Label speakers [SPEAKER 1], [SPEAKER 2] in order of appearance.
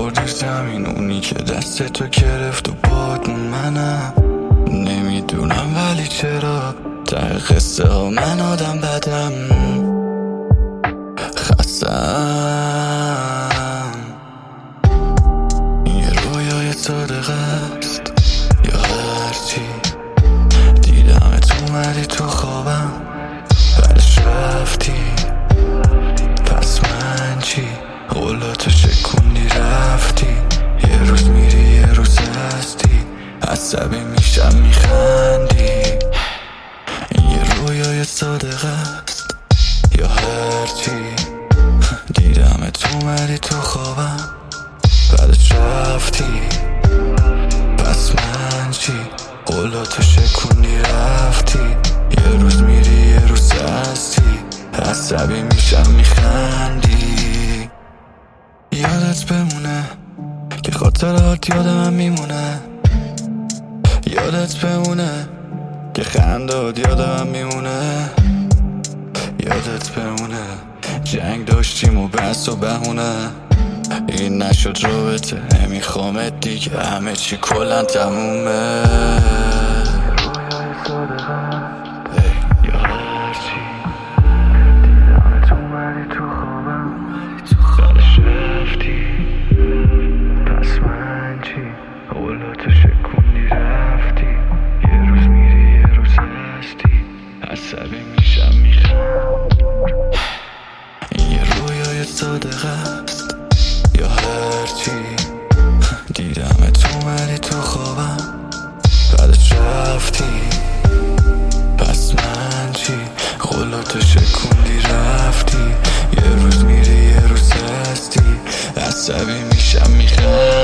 [SPEAKER 1] خوردی زمین، اونی که دست تو گرفت و باد منم. نمیدونم ولی چرا ته قصه ها من آدم بدم، خستم. یه رویای صادق است یا هرچی، دیدمت اومدی تو خوابم بعدش رفتی. پس من چی؟ قولاتو شکوندی رفتی. یه روز میری یه روز هستی، عصبی میشم میخندی. یه رویای صادق است یا هرچی، دیدمت اومدی تو خوابم بعدش رفتی. پس من چی؟ قولاتو شکوندی رفتی. یه روز میری یه روز هستی، عصبی میشم میخندی. یادت بمونه که خاطرات یاد من میمونه. یادت بمونه که خندات یاد من میمونه. یادت بمونه جنگ داشتیم و بس و بهونه. این نشد رابطه، نمیخوامت دیگه، همه چی کلن تمومه. یا هرچی، دیدمت اومدی تو خوابم بعدش رفتی. پس من چی؟ قولاتو شکوندی رفتی. یه روز میری یه روز هستی، عصبی میشم میخوام. یه رویای صادق است یا هرچی، دیدمت اومدی تو خوابم بعدش رفتی. پس من چی؟ قولاتو شکوندی رفتی. یه روز میری یه روز هستی، عصبی میشم میخوام.